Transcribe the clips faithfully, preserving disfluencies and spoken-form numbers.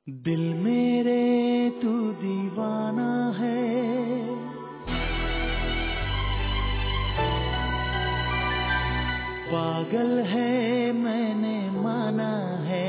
दिल मेरे तू दीवाना है, पागल है मैंने माना है।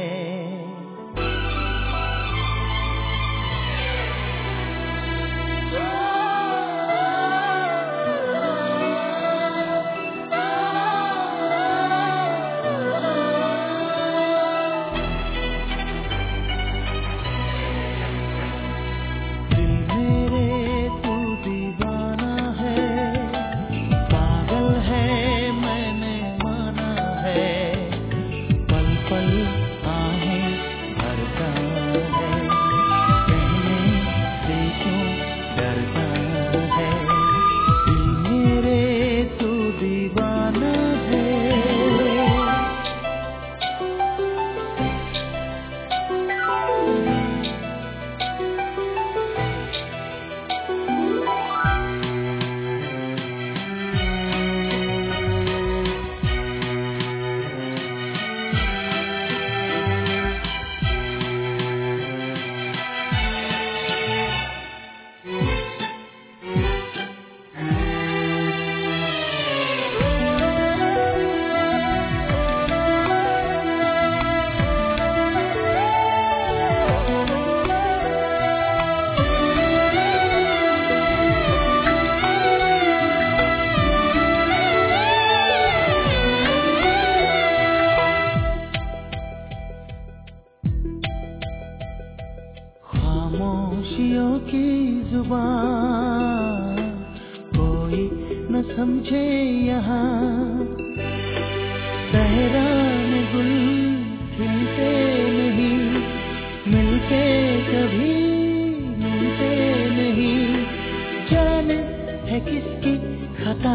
खामोशियों की जुबान कोई न समझे यहाँ, सहरा में गुल खिलते नहीं, मिलके कभी मिलते नहीं। जाने है किसकी खता,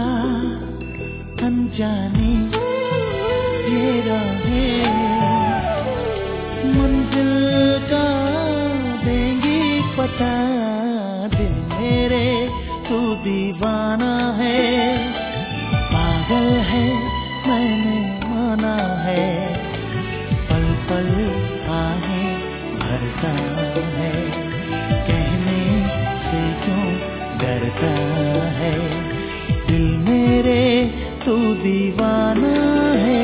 अनजानी ये राहें, मंजिल का पता। दिल मेरे तू दीवाना है, पागल है मैंने माना है। पल पल आहें भरता है, कहने से क्यों डरता है। दिल मेरे तू दीवाना है।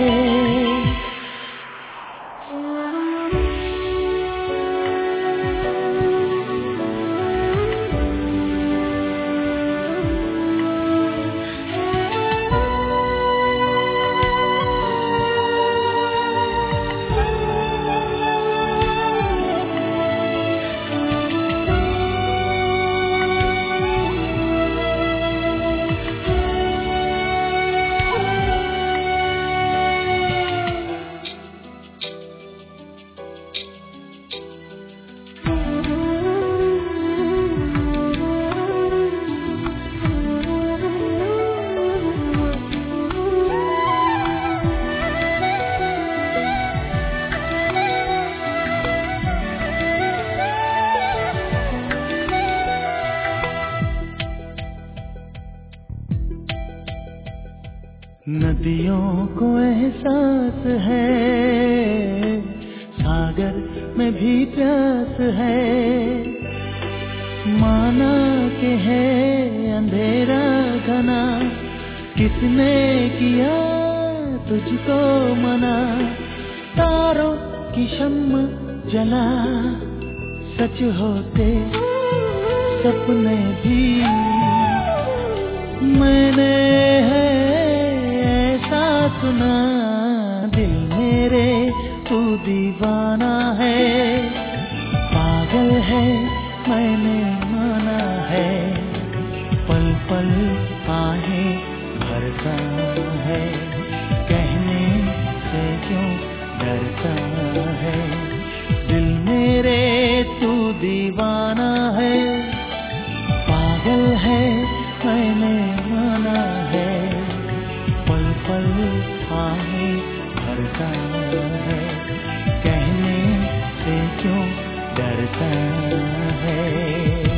नदियों को एहसास है, सागर में भी प्यास है। माना के है अंधेरा घना, किसने किया तुझको मना। तारों की शम्म जला, सच होते सपने भी मैंने है सुना। दिल मेरे तू दीवाना है, पागल है मैंने माना है। पल पल आहें भरता है, कहने से क्यों डरता है। दिल मेरे तू दीवाना है, पागल है मैंने माना है। पल पल आहें भरता है, कहने से क्यों डरता है।